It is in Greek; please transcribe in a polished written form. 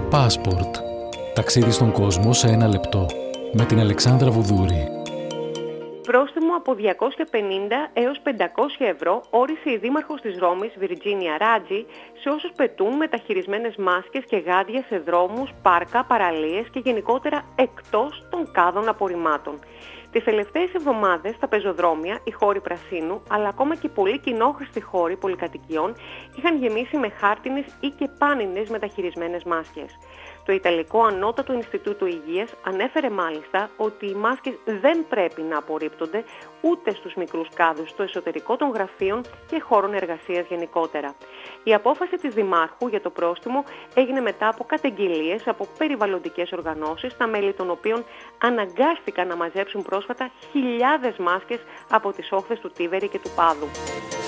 Passport. Ταξίδι στον κόσμο σε 1 λεπτό. Με την Αλεξάνδρα Βουδούρη. Πρόστιμο από 250 έως 500 ευρώ όρισε η δήμαρχος της Ρώμης, Βιρτζίνια Ράτζι, σε όσους πετούν μεταχειρισμένες μάσκες και γάντια σε δρόμους, πάρκα, παραλίες και γενικότερα εκτός των κάδων απορριμμάτων. Τις τελευταίες εβδομάδες στα πεζοδρόμια, οι χώροι πρασίνου, αλλά ακόμα και πολλοί κοινόχρηστοι χώροι πολυκατοικιών είχαν γεμίσει με χάρτινες ή και πάνινες μεταχειρισμένες μάσκες. Το Ιταλικό Ανώτατο Ινστιτούτο Υγείας ανέφερε μάλιστα ότι οι μάσκες δεν πρέπει να απορρίπτονται ούτε στους μικρούς κάδους στο εσωτερικό των γραφείων και χώρων εργασίας γενικότερα. Η απόφαση της Δημάρχου για το πρόστιμο έγινε μετά από καταγγελίες από περιβαλλοντικές οργανώσεις, τα μέλη των οποίων αναγκάστηκαν να μαζέψουν πρόσφατα χιλιάδες μάσκες από τις όχθες του Τίβερη και του Πάδου.